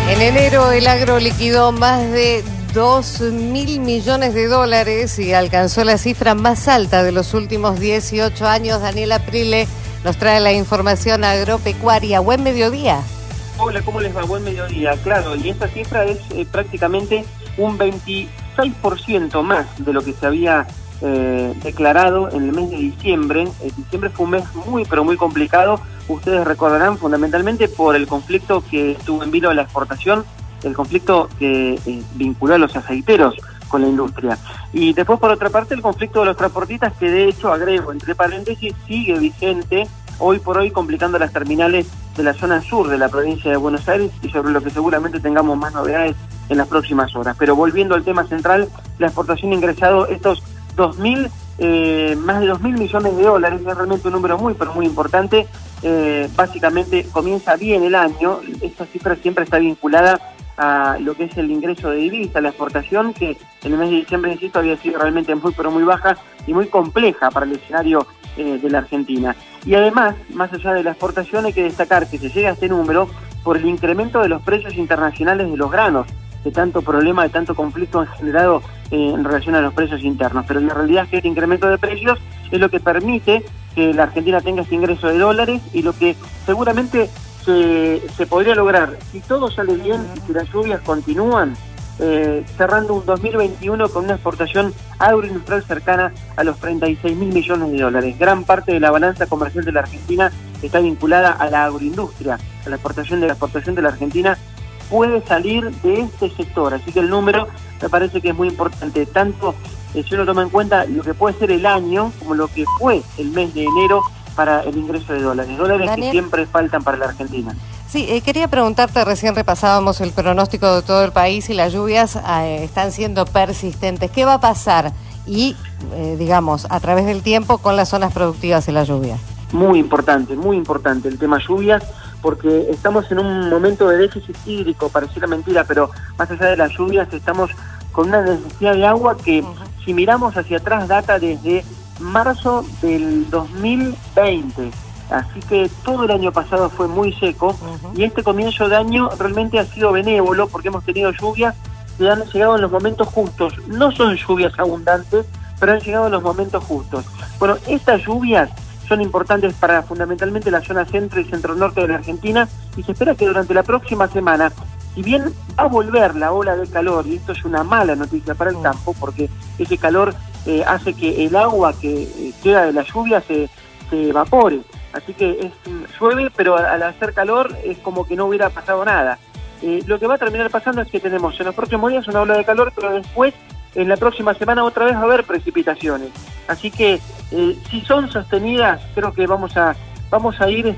En enero el agro liquidó más de 2.000 millones de dólares y alcanzó la cifra más alta de los últimos 18 años. Daniel Aprile nos trae la información agropecuaria. Buen mediodía. Hola, ¿cómo les va? Buen mediodía. Claro, y esta cifra es prácticamente un 26% más de lo que se había declarado en el mes de diciembre. Diciembre fue un mes muy, pero muy complicado. Ustedes recordarán fundamentalmente por el conflicto que estuvo en vilo a la exportación, el conflicto que vinculó a los aceiteros con la industria. Y después, por otra parte, el conflicto de los transportistas, que de hecho, agrego entre paréntesis, sigue vigente hoy por hoy, complicando las terminales de la zona sur de la provincia de Buenos Aires, y sobre lo que seguramente tengamos más novedades en las próximas horas. Pero volviendo al tema central, la exportación ha ingresado estos más de 2.000 millones de dólares, es realmente un número muy, pero muy importante. Básicamente comienza bien el año. Esta cifra siempre está vinculada a lo que es el ingreso de divisa, la exportación, que en el mes de diciembre, insisto, había sido realmente muy, pero muy baja y muy compleja para el escenario de la Argentina. Y además, más allá de la exportación, hay que destacar que se llega a este número por el incremento de los precios internacionales de los granos, de tanto problema, de tanto conflicto han generado en relación a los precios internos. Pero la realidad es que este incremento de precios es lo que permite que la Argentina tenga este ingreso de dólares, y lo que seguramente se podría lograr, si todo sale bien y si las lluvias continúan, cerrando un 2021 con una exportación agroindustrial cercana a los 36.000 millones de dólares. Gran parte de la balanza comercial de la Argentina está vinculada a la agroindustria, a la exportación de la Argentina puede salir de este sector, así que el número me parece que es muy importante, tanto si uno toma en cuenta lo que puede ser el año, como lo que fue el mes de enero para el ingreso de dólares Daniel, que siempre faltan para la Argentina. Sí, quería preguntarte, recién repasábamos el pronóstico de todo el país y las lluvias están siendo persistentes. ¿Qué va a pasar? Y, digamos, a través del tiempo con las zonas productivas y la lluvia. Muy importante el tema lluvias, porque estamos en un momento de déficit hídrico, pareciera mentira, pero más allá de las lluvias estamos con una necesidad de agua que, si miramos hacia atrás, data desde marzo del 2020. Así que todo el año pasado fue muy seco, y este comienzo de año realmente ha sido benévolo, porque hemos tenido lluvias que han llegado en los momentos justos. No son lluvias abundantes, pero han llegado en los momentos justos. Bueno, estas lluvias son importantes para fundamentalmente la zona centro y centro-norte de la Argentina, y se espera que durante la próxima semana, si bien va a volver la ola de calor, y esto es una mala noticia para el campo, porque ese calor hace que el agua que queda de la lluvia se evapore. Así que llueve, pero al hacer calor es como que no hubiera pasado nada. Lo que va a terminar pasando es que tenemos en los próximos días una ola de calor, pero después, en la próxima semana, otra vez va a haber precipitaciones. Así que si son sostenidas, creo que vamos a ir,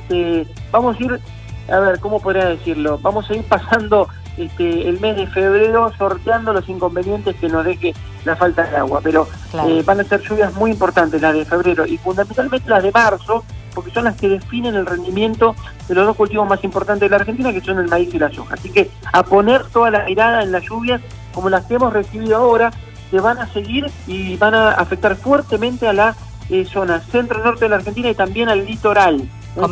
a ver, ¿cómo podría decirlo? Vamos a ir pasando el mes de febrero, sorteando los inconvenientes que nos deje la falta de agua. Pero claro, van a ser lluvias muy importantes las de febrero, y fundamentalmente las de marzo, porque son las que definen el rendimiento de los dos cultivos más importantes de la Argentina, que son el maíz y la soja. Así que a poner toda la mirada en las lluvias como las que hemos recibido ahora, que van a seguir y van a afectar fuertemente a la zona centro-norte de la Argentina y también al litoral.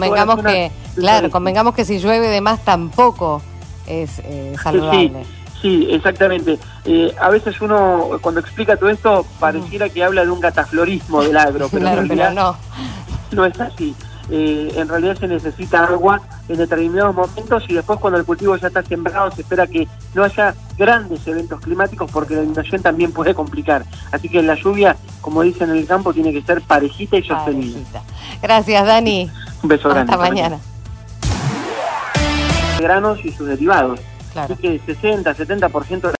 Convengamos que si llueve de más tampoco es saludable. Sí, exactamente. A veces uno, cuando explica todo esto, pareciera que habla de un cataflorismo del agro, pero claro, en realidad pero no es así. En realidad se necesita agua en determinados momentos, y después, cuando el cultivo ya está sembrado, se espera que no haya grandes eventos climáticos, porque la inundación también puede complicar. Así que la lluvia, como dicen en el campo, tiene que ser parejita y sostenida. Gracias, Dani. Un beso grande. Hasta mañana. Granos y sus derivados. Claro. Así que 60-70%